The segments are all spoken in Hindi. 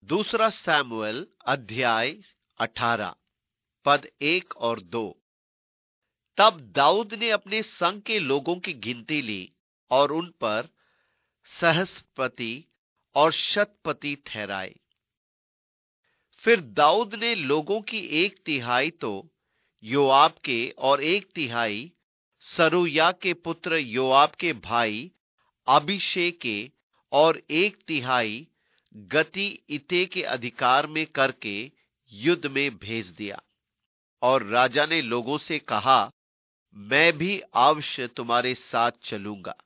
दूसरा सैमुएल अध्याय 18 पद 1 और 2। तब दाऊद ने अपने संग के लोगों की गिनती ली और उन पर सहस्रपति और शतपति ठहराए। फिर दाऊद ने लोगों की 1/3 तो योआब के और 1/3 सरूया के पुत्र योआब के भाई अभिषेक के और 1/3 गति इत्ते के अधिकार में करके युद्ध में भेज दिया। और राजा ने लोगों से कहा, मैं भी अवश्य तुम्हारे साथ चलूंगा।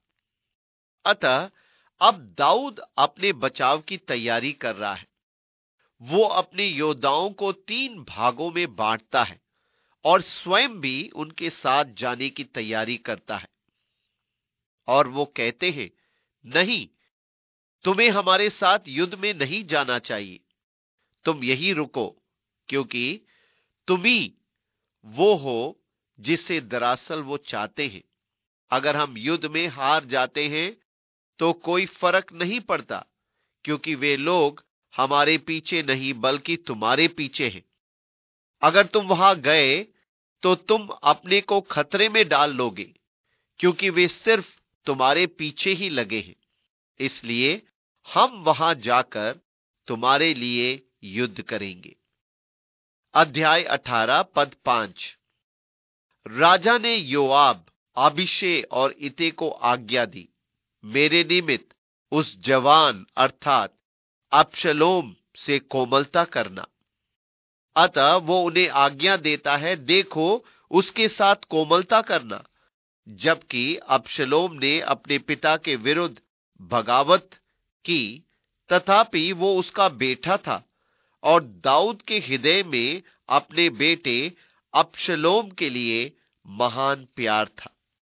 अतः अब दाऊद अपने बचाव की तैयारी कर रहा है। वो अपने योद्धाओं को 3 भागों में बांटता है और स्वयं भी उनके साथ जाने की तैयारी करता है। और वो कहते हैं, नहीं, तुम्हें हमारे साथ युद्ध में नहीं जाना चाहिए, तुम यहीं रुको, क्योंकि तुम ही वो हो जिसे दरअसल वो चाहते हैं। अगर हम युद्ध में हार जाते हैं तो कोई फर्क नहीं पड़ता, क्योंकि वे लोग हमारे पीछे नहीं बल्कि तुम्हारे पीछे हैं। अगर तुम वहां गए तो तुम अपने को खतरे में डाल लोगे, क्योंकि वे सिर्फ तुम्हारे पीछे ही लगे हैं। इसलिए हम वहां जाकर तुम्हारे लिए युद्ध करेंगे। अध्याय 18 पद 5। राजा ने योआब, अभिषेक और इत्ते को आज्ञा दी, मेरे निमित्त उस जवान अर्थात अबशलोम से कोमलता करना। अतः वो उन्हें आज्ञा देता है, देखो उसके साथ कोमलता करना। जबकि अबशलोम ने अपने पिता के विरुद्ध बगावत की, तथापि वो उसका बेटा था और दाऊद के हृदय में अपने बेटे अबशलोम के लिए महान प्यार था।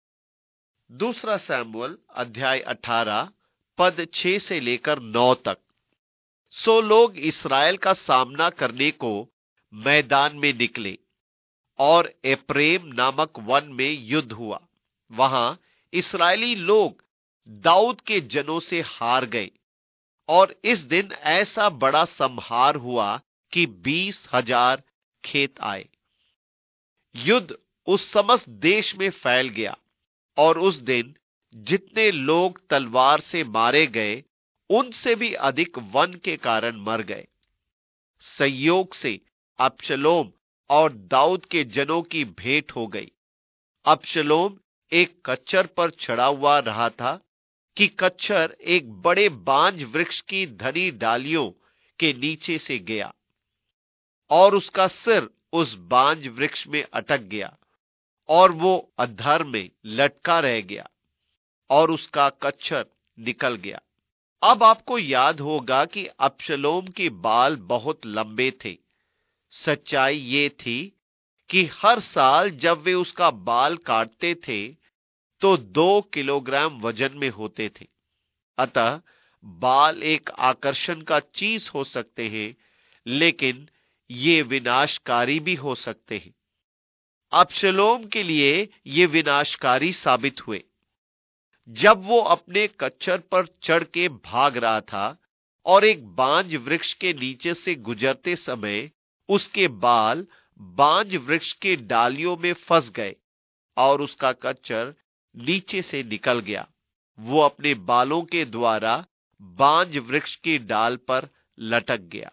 दूसरा सैमुएल अध्याय 18 पद 6 से लेकर 9 तक। सो लोग इस्राएल का सामना करने को मैदान में निकले और एप्रेम नामक वन में युद्ध हुआ। वहां इस्राएली लोग दाऊद के जनों से हार गए और इस दिन ऐसा बड़ा संहार हुआ कि 20,000 खेत आए। युद्ध उस समस्त देश में फैल गया और उस दिन जितने लोग तलवार से मारे गए उनसे भी अधिक वन के कारण मर गए। संयोग से अबशलोम और दाऊद के जनों की भेंट हो गई। अबशलोम एक कच्चर पर चढ़ा हुआ रहा था कि कच्चर एक बड़े बांज वृक्ष की घनी डालियों के नीचे से गया और उसका सिर उस बांज वृक्ष में अटक गया और वो अधर में लटका रह गया और उसका कच्चर निकल गया। अब आपको याद होगा कि अबशलोम के बाल बहुत लंबे थे। सच्चाई ये थी कि हर साल जब वे उसका बाल काटते थे तो 2 किलोग्राम वजन में होते थे। अतः बाल एक आकर्षण का चीज हो सकते हैं, लेकिन ये विनाशकारी भी हो सकते हैं। अबशलोम के लिए ये विनाशकारी साबित हुए। जब वो अपने कच्चर पर चढ़ के भाग रहा था और एक बांज वृक्ष के नीचे से गुजरते समय उसके बाल बांज वृक्ष के डालियों में फंस गए और उसका कच्चर नीचे से निकल गया। वो अपने बालों के द्वारा बांज वृक्ष की डाल पर लटक गया।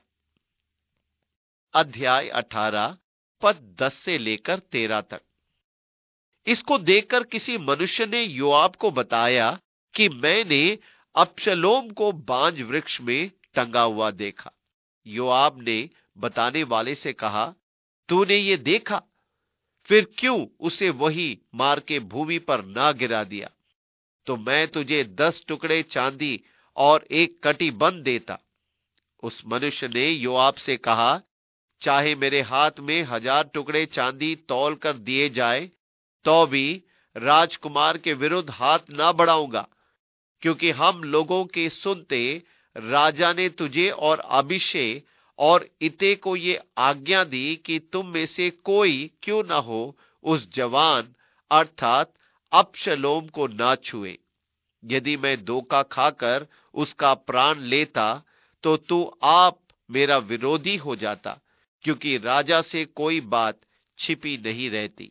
अध्याय 18 पद 10 से लेकर 13 तक। इसको देखकर किसी मनुष्य ने योआब को बताया कि मैंने अबशलोम को बांज वृक्ष में टंगा हुआ देखा। योआब ने बताने वाले से कहा, तूने ये देखा? फिर क्यों उसे वही मार के भूमि पर ना गिरा दिया? तो मैं तुझे 10 टुकड़े चांदी और 1 कटीबंध देता। उस मनुष्य ने योआब से कहा, चाहे मेरे हाथ में 1000 टुकड़े चांदी तौल कर दिए जाए तो भी राजकुमार के विरुद्ध हाथ ना बढ़ाऊंगा, क्योंकि हम लोगों के सुनते राजा ने तुझे और अभिषेक और इत्ते को ये आज्ञा दी कि तुम में से कोई क्यों ना हो उस जवान अर्थात अबशलोम को ना छुए। यदि मैं धोखा खाकर उसका प्राण लेता तो तू आप मेरा विरोधी हो जाता, क्योंकि राजा से कोई बात छिपी नहीं रहती।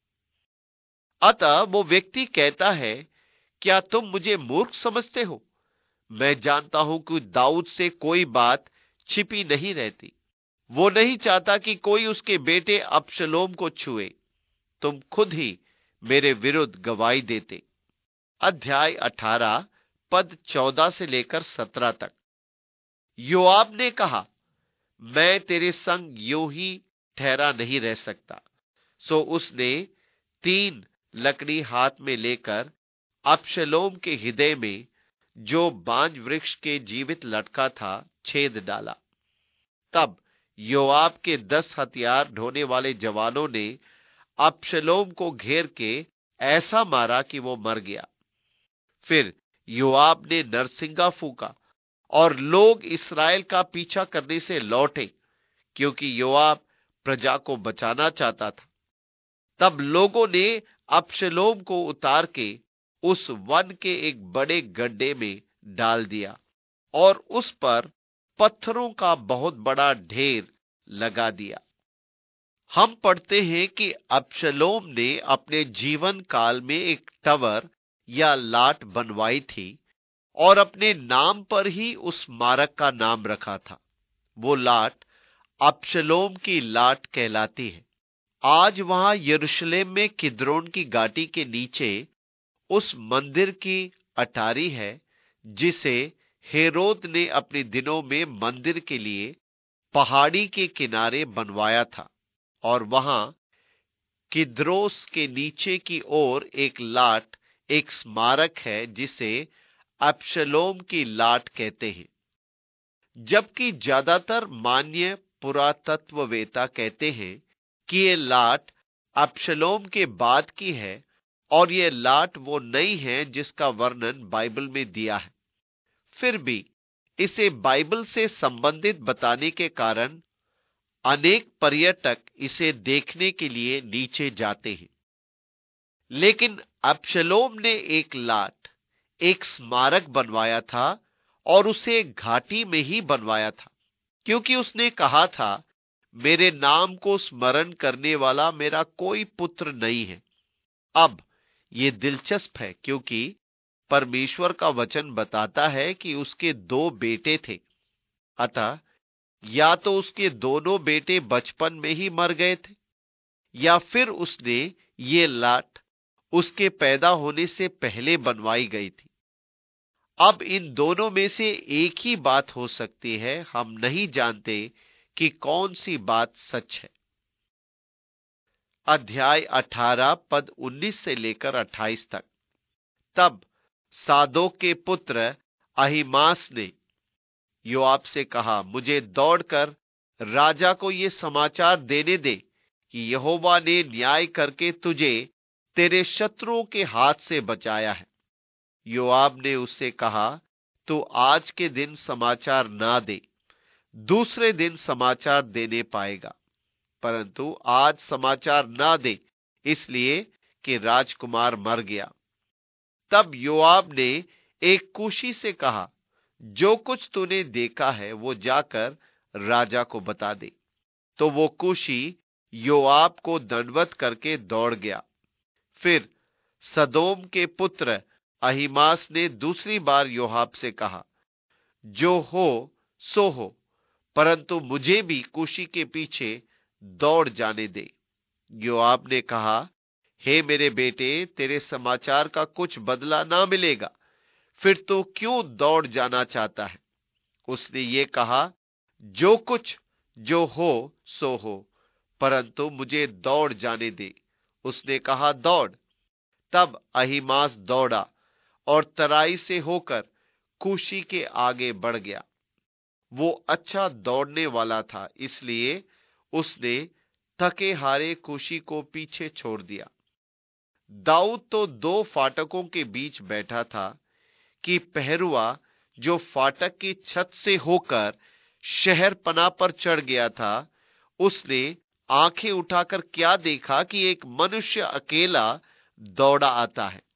अतः वो व्यक्ति कहता है, क्या तुम मुझे मूर्ख समझते हो? मैं जानता हूं कि दाऊद से कोई बात छिपी नहीं रहती। वो नहीं चाहता कि कोई उसके बेटे अबशलोम को छुए। तुम खुद ही मेरे विरुद्ध गवाही देते। अध्याय 18 पद 14 से लेकर 17 तक। योआब ने कहा, मैं तेरे संग यूं ही ठहरा नहीं रह सकता। सो उसने 3 लकड़ी हाथ में लेकर अबशलोम के हृदय में, जो बांज वृक्ष के जीवित लटका था, छेद डाला। तब योआब के 10 हथियार ढोने वाले जवानों ने अबशलोम को घेर के ऐसा मारा कि वो मर गया। फिर योआब ने नरसिंगा फूंका और लोग इसराइल का पीछा करने से लौटे, क्योंकि योआब प्रजा को बचाना चाहता था। तब लोगों ने अबशलोम को उतार के उस वन के एक बड़े गड्ढे में डाल दिया और उस पर पत्थरों का बहुत बड़ा ढेर लगा दिया। हम पढ़ते हैं कि अबशलोम ने अपने जीवन काल में एक टवर या लाट बनवाई थी और अपने नाम पर ही उस स्मारक का नाम रखा था। वो लाट अबशलोम की लाट कहलाती है। आज वहां यरूशलेम में किद्रोन की घाटी के नीचे उस मंदिर की अटारी है, जिसे हेरोद ने अपने दिनों में मंदिर के लिए पहाड़ी के किनारे बनवाया था। और वहां किद्रोस के नीचे की ओर एक लाट, एक स्मारक है, जिसे अबशलोम की लाट कहते हैं। जबकि ज्यादातर मान्य पुरातत्ववेता कहते हैं कि ये लाट अबशलोम के बाद की है और ये लाट वो नहीं है जिसका वर्णन बाइबल में दिया है। फिर भी इसे बाइबल से संबंधित बताने के कारण अनेक पर्यटक इसे देखने के लिए नीचे जाते हैं। लेकिन अबशलोम ने एक लाट, एक स्मारक बनवाया था और उसे घाटी में ही बनवाया था, क्योंकि उसने कहा था, मेरे नाम को स्मरण करने वाला मेरा कोई पुत्र नहीं है। अब यह दिलचस्प है, क्योंकि परमेश्वर का वचन बताता है कि उसके 2 बेटे थे। अतः या तो उसके दोनों बेटे बचपन में ही मर गए थे, या फिर उसने ये लाट उसके पैदा होने से पहले बनवाई गई थी। अब इन दोनों में से एक ही बात हो सकती है। हम नहीं जानते कि कौन सी बात सच है। अध्याय 18 पद 19 से लेकर 28 तक। तब सादोक के पुत्र अहीमास ने योआब से कहा, मुझे दौड़कर राजा को यह समाचार देने दे कि यहोवा ने न्याय करके तुझे तेरे शत्रुओं के हाथ से बचाया है। योआब ने उससे कहा, तू आज के दिन समाचार ना दे, दूसरे दिन समाचार देने पाएगा, परंतु आज समाचार ना दे, इसलिए कि राजकुमार मर गया। तब योआब ने एक कूशी से कहा, जो कुछ तूने देखा है वो जाकर राजा को बता दे। तो वो कूशी योआब को दंडवत करके दौड़ गया। फिर सदोम के पुत्र अहीमास ने दूसरी बार योआब से कहा, जो हो सो हो, परंतु मुझे भी कूशी के पीछे दौड़ जाने दे। योआब ने कहा, हे मेरे बेटे, तेरे समाचार का कुछ बदला ना मिलेगा, फिर तो क्यों दौड़ जाना चाहता है? उसने ये कहा, जो कुछ जो हो सो हो, परंतु मुझे दौड़ जाने दे। उसने कहा, दौड़। तब अहीमास दौड़ा और तराई से होकर कूशी के आगे बढ़ गया। वो अच्छा दौड़ने वाला था, इसलिए उसने थके हारे कूशी को पीछे छोड़ दिया। दाऊद तो 2 फाटकों के बीच बैठा था कि पहरुआ, जो फाटक की छत से होकर शहर पना पर चढ़ गया था, उसने आंखें उठाकर क्या देखा कि एक मनुष्य अकेला दौड़ा आता है।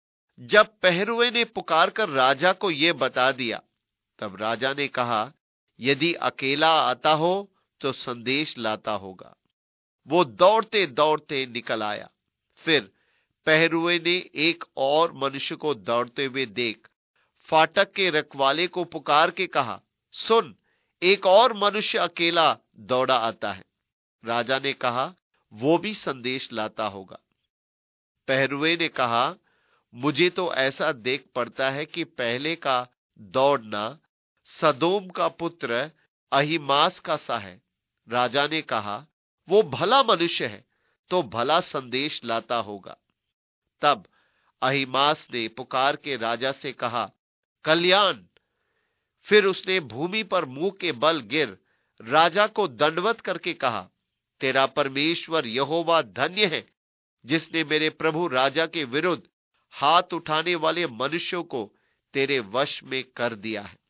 जब पहरुए ने पुकारकर राजा को यह बता दिया, तब राजा ने कहा, यदि अकेला आता हो तो संदेश लाता होगा। वो दौड़ते दौड़ते निकल आया। फिर पहरुए ने एक और मनुष्य को दौड़ते हुए देख फाटक के रखवाले को पुकार के कहा, सुन, एक और मनुष्य अकेला दौड़ा आता है। राजा ने कहा, वो भी संदेश लाता होगा। पहरुए ने कहा, मुझे तो ऐसा देख पड़ता है कि पहले का दौड़ना सदोम का पुत्र अहीमास का सा है। राजा ने कहा, वो भला मनुष्य है, तो भला संदेश लाता होगा। तब अहीमास ने पुकार के राजा से कहा, कल्याण। फिर उसने भूमि पर मुंह के बल गिर राजा को दंडवत करके कहा, तेरा परमेश्वर यहोवा धन्य है, जिसने मेरे प्रभु राजा के विरुद्ध हाथ उठाने वाले मनुष्यों को तेरे वश में कर दिया है।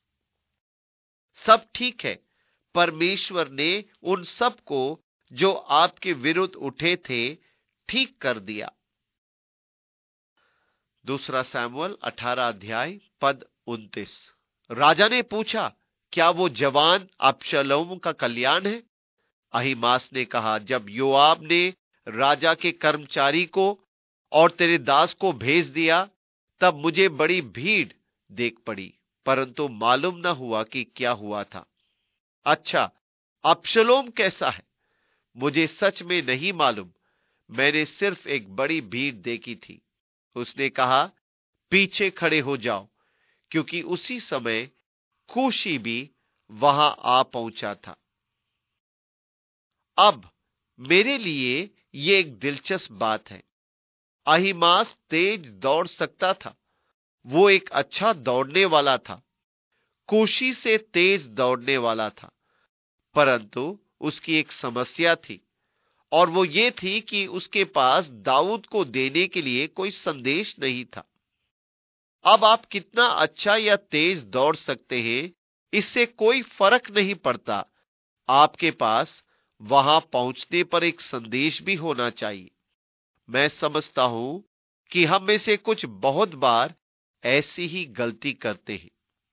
सब ठीक है, परमेश्वर ने उन सब को जो आपके विरुद्ध उठे थे ठीक कर दिया। दूसरा शमूएल 18 अध्याय पद 29। राजा ने पूछा, क्या वो जवान अबशालोम का कल्याण है? अहीमास ने कहा, जब योआब ने राजा के कर्मचारी को और तेरे दास को भेज दिया, तब मुझे बड़ी भीड़ देख पड़ी, परंतु मालूम न हुआ कि क्या हुआ था। अच्छा, अबशालोम कैसा है? मुझे सच में नहीं मालूम, मैंने सिर्फ एक बड़ी भीड़ देखी थी। उसने कहा, पीछे खड़े हो जाओ, क्योंकि उसी समय कूशी भी वहां आ पहुंचा था। अब मेरे लिए ये एक दिलचस्प बात है। अहीमास तेज दौड़ सकता था, वो एक अच्छा दौड़ने वाला था, कूशी से तेज दौड़ने वाला था, परंतु उसकी एक समस्या थी, और वो ये थी कि उसके पास दाऊद को देने के लिए कोई संदेश नहीं था। अब आप कितना अच्छा या तेज दौड़ सकते हैं, इससे कोई फर्क नहीं पड़ता, आपके पास वहां पहुंचने पर एक संदेश भी होना चाहिए। मैं समझता हूं कि हम में से कुछ बहुत बार ऐसी ही गलती करते हैं।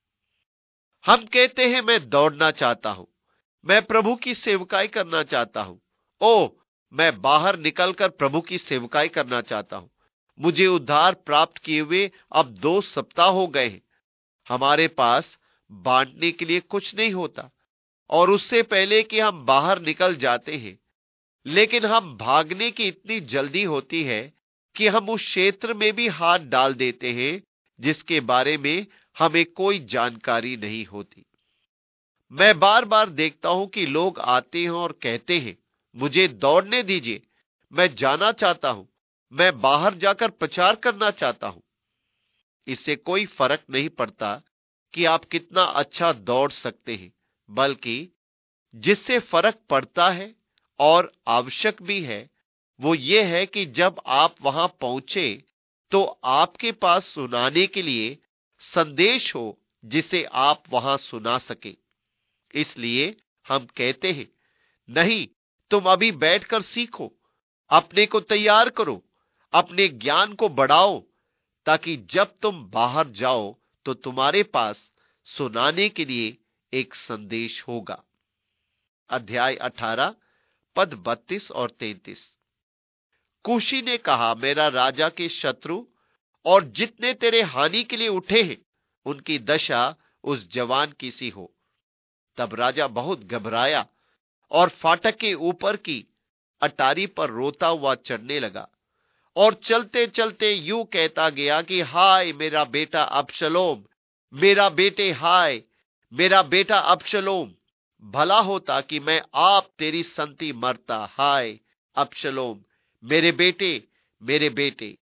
हम कहते हैं, मैं दौड़ना चाहता हूं, मैं प्रभु की सेवकाई करना चाहता हूं, ओ मैं बाहर निकलकर प्रभु की सेवकाई करना चाहता हूं। मुझे उद्धार प्राप्त किए हुए अब 2 सप्ताह हो गए हैं। हमारे पास बांटने के लिए कुछ नहीं होता, और उससे पहले कि हम बाहर निकल जाते हैं, लेकिन हम भागने की इतनी जल्दी होती है कि हम उस क्षेत्र में भी हाथ डाल देते हैं जिसके बारे में हमें कोई जानकारी नहीं होती। मैं बार बार देखता हूं कि लोग आते हैं और कहते हैं, मुझे दौड़ने दीजिए, मैं जाना चाहता हूं, मैं बाहर जाकर प्रचार करना चाहता हूं। इससे कोई फर्क नहीं पड़ता कि आप कितना अच्छा दौड़ सकते हैं, बल्कि जिससे फर्क पड़ता है और आवश्यक भी है, वो ये है कि जब आप वहां पहुंचे तो आपके पास सुनाने के लिए संदेश हो जिसे आप वहां सुना सके। इसलिए हम कहते हैं, नहीं, तुम अभी बैठकर सीखो, अपने को तैयार करो, अपने ज्ञान को बढ़ाओ, ताकि जब तुम बाहर जाओ तो तुम्हारे पास सुनाने के लिए एक संदेश होगा। अध्याय 18 पद 32 और 33। कूशी ने कहा, मेरा राजा के शत्रु और जितने तेरे हानि के लिए उठे हैं, उनकी दशा उस जवान की सी हो। तब राजा बहुत घबराया और फाटक के ऊपर की अटारी पर रोता हुआ चढ़ने लगा, और चलते चलते यूं कहता गया कि हाय मेरा बेटा अबशालोम, मेरा बेटे, हाय मेरा बेटा अबशालोम, भला होता कि मैं आप तेरी संति मरता, हाय अबशालोम, मेरे बेटे, मेरे बेटे।